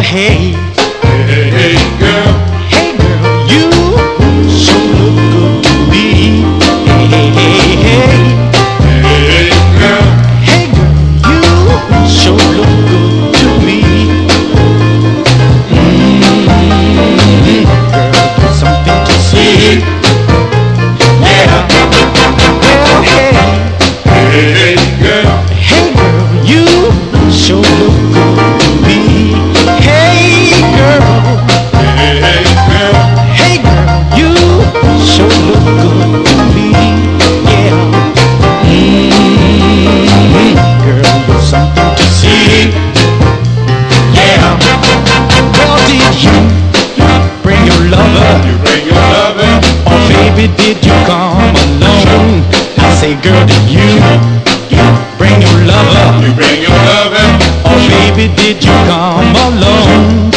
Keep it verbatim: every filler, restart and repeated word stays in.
hey, Hey, hey, girl. hey girl, you sure look good to me. Hey, hey, hey, hey, Hey, girl. hey girl, you sure look good to me. Mm, girl, there's something to see. Yeah, well, hey, Hey, hey, girl. hey girl, you sure look good to me. Hey girl. Hey, hey, girl. Hey girl, you sure look good to me. Yeah. Mm-hmm. Girl, you're something to see. Yeah. Well, did you bring your lover? You bring your lover. Or baby, did you come alone? I say, girl, did you bring your lover? You bring your lover. Or baby, did you come alone?